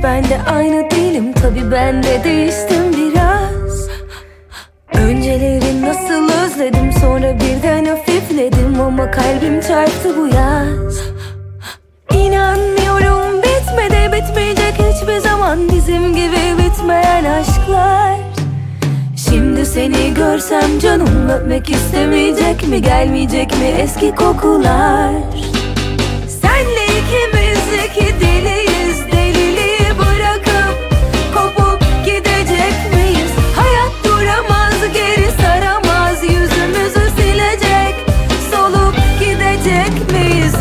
ben de aynı değilim, tabii ben de değiştim biraz. Önceleri nasıl özledim, sonra birden hafifledim, ama kalbim çarptı bu yaz. İnanmıyorum, bitmedi, bitmeyecek hiçbir zaman bizim gibi bitmeyen aşklar. Şimdi seni görsem canım öpmek istemeyecek mi, gelmeyecek mi eski kokular? Senle ikimiz iki deliyiz, deliliği bırakıp kopup gidecek miyiz? Hayat duramaz, geri saramaz, yüzümüzü silecek, solup gidecek miyiz?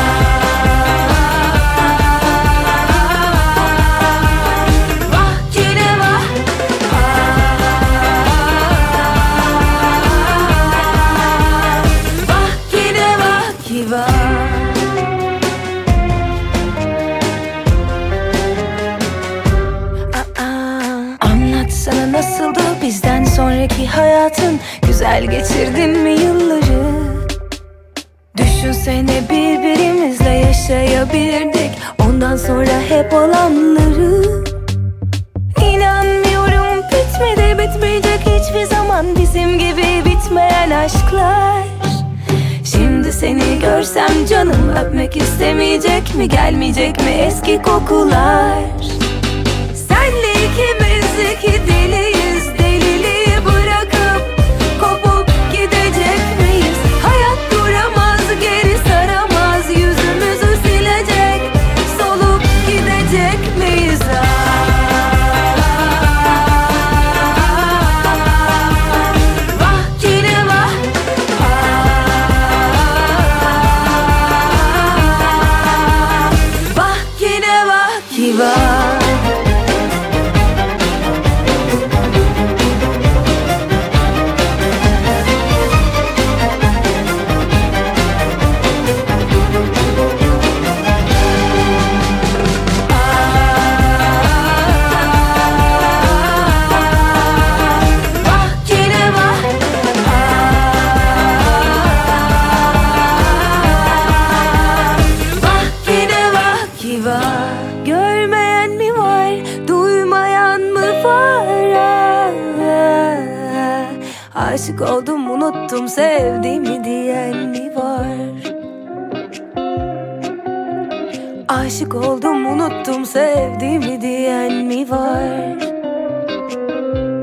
Anlatsana, nasıldı bizden sonraki hayatın? Güzel geçirdin mi yılları? Düşünsene, birbirimizle yaşayabilirdik ondan sonra hep olanları. İnanmıyorum, bitmedi, bitmeyecek hiçbir zaman bizim gibi bitmeyen aşklar. Şimdi seni görsem canım öpmek istemeyecek mi, gelmeyecek mi eski kokular? Senle ikimiz iki deliyiz, deliliği bırakıp kopup gidecek miyiz? Hayat duramaz, geri saramaz, yüzümüzü silecek, solup gidecek miyiz? Görmeyen mi var, duymayan mı var? Aşık oldum, unuttum sevdiğimi diyen mi var? Aşık oldum, unuttum sevdiğimi diyen mi var?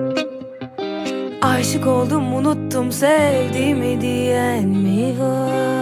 Aşık oldum, unuttum sevdiğimi diyen mi var?